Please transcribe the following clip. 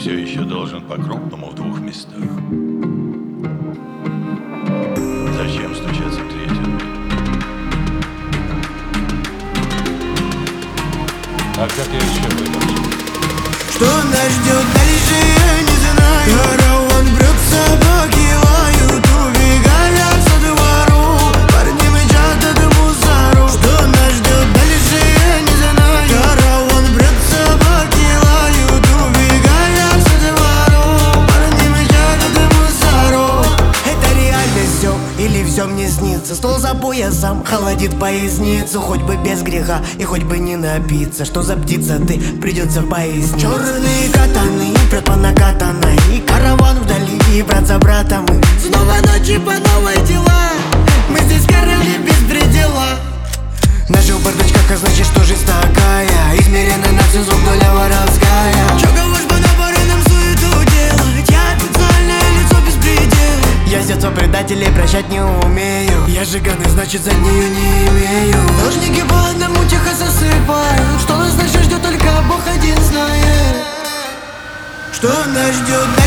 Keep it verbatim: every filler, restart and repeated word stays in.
все еще должен по-крупному в двух местах. Зачем стучаться в третью? А как я еще вытащу? Что нас ждет дальше, я не знаю. Караван брет, собаки лают, убегая со двору. Парни мчат от мусору. Что нас ждет дальше, я не знаю. Караван брет, собаки лают, убегая со двору. Парни мчат от мусору. Это реальность все или все мне снится? Стол за поясом холодит поясницу. Хоть бы без греха и хоть бы не напиться. Что за птица ты, придется пояснить. Черные катаны, прет по накатанной. И караван вдали, и брат за брата мы. Снова ночи по новой дела. Мы здесь королі без предела. Наши в бардачках, а значит, что жизнь такая. Измерена на всю зуб, доля воровская. Чё говоришь, на пора нам суету делать? Я официальное лицо без предела. Я с детства предателей прощать не умею. Я жиганый, значит, за нее не имею. Должники по одному тихо засыпают. Что нас дальше ждет, только Бог один знает. Что нас ждет?